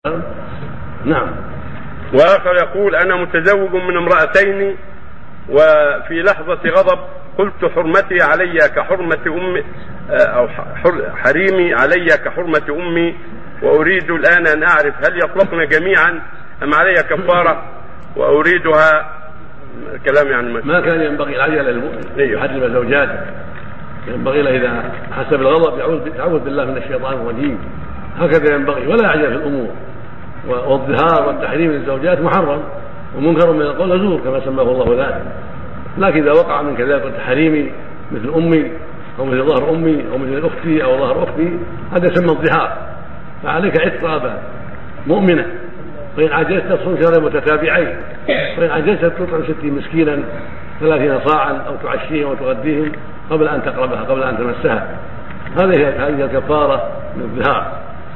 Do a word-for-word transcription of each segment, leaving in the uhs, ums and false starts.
نعم. وآخر يقول: أنا متزوج من امرأتين، وفي لحظة غضب قلت حرمتي علي كحرمة أمي، أو حريمي علي كحرمة أمي، وأريد الآن أن أعرف هل يطلقن جميعا أم علي كفارة، وأريدها كلام يعني ما كان ينبغي العجل للمؤمن يحرم زوجاته، ينبغي له إذا حسب الغضب يعوذ بالله من الشيطان الرجيم، هكذا ينبغي، ولا يعجل في الأمور. والظهار والتحريم للزوجات محرم ومنكر من القول زور كما سماه الله ذلك، لكن إذا وقع من كذلك التحريم مثل أمي أو مثل ظهر أمي أو مثل أختي أو ظهر أختي، هذا يسمى الظهار، فعليك عتق رقبة مؤمنة، وإن عجزت تصوم شهرين متتابعين، وإن عجزت تطعم ستين مسكينا ثلاثين صاعا أو تعشيهم وتغديهم قبل أن تقربها قبل أن تمسها. هذه هذه الكفارة من الظهار.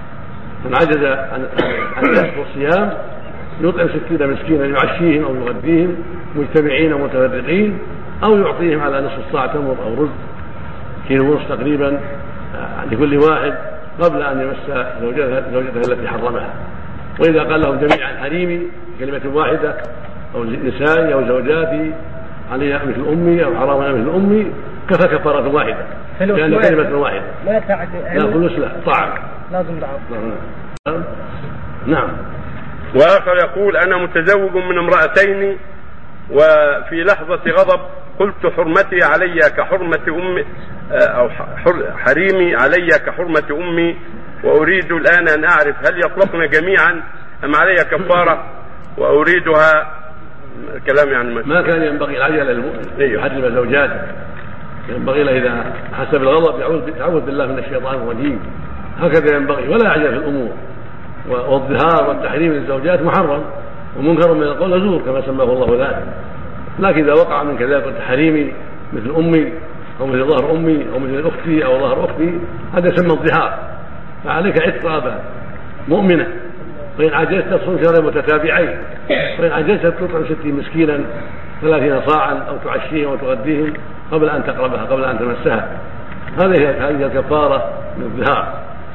من عجز عن الكسب والصيام يطعم ستين مسكينا يعشيهم أو يغديهم مجتمعين ومتفرقين، أو يعطيهم على نصف الصاع تمر أو رز كيلو ونصف تقريبا لكل واحد قبل أن يمس زوجته التي حرمها. وإذا قال لهم جميعا حريمي كلمة واحدة أو نسائي أو زوجاتي عليها مثل أمي أو حرام مثل أمي كفى كفارة واحدة، لأن كلمة واحدة لا تعد لا فلوس لا طعام لازم دعوة. نعم. وآخر يقول: أنا متزوج من امرأتين، وفي لحظة غضب قلت حرمتي علي كحرمة أمي، أو حريمي علي كحرمة أمي، وأريد الآن أن أعرف هل يطلقن جميعا أم علي كفارة، وأريدها كلام يعني ما كان ينبغي العجل للمؤمن يحرم زوجاته، ينبغي له إذا حسب الغضب يعوذ بالله من الشيطان الرجيم، هكذا ينبغي، ولا يعجل في الأمور. والظهار والتحريم للزوجات محرم ومنكر من القول زور كما سماه الله ذلك، لكن إذا وقع من كذلك التحريم مثل أمي أو مثل ظهر أمي أو مثل أختي أو ظهر أختي، هذا يسمى الظهار، فعليك عتق رقبة مؤمنة، وإن عجزت تصوم شهرين متتابعين، وإن عجزت تطعم ستين مسكينا ثلاثين صاعا أو تعشيهم وتغديهم قبل أن تقربها قبل أن تمسها. هذه هذه الكفارة من الظهار.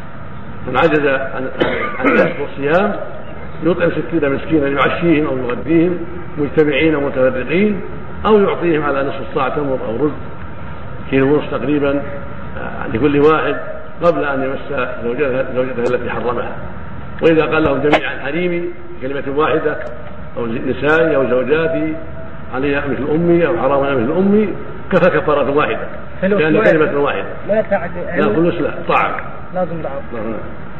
من عجز عن الكسب والصيام يطعم ستين مسكينا يعشيهم أو يغديهم مجتمعين ومتفرقين، أو يعطيهم على نصف الصاع تمر أو رز كيلو ونصف تقريبا لكل واحد قبل أن يمس زوجته التي حرمها. وإذا قال لهم جميعا حريمي كلمة واحدة أو نسائي أو زوجاتي عليها مثل أمي أو حرام مثل أمي كفى كفارة واحدة، لأن كلمة واحدة لا تعد لا فلوس لا طعام لازم دعوة.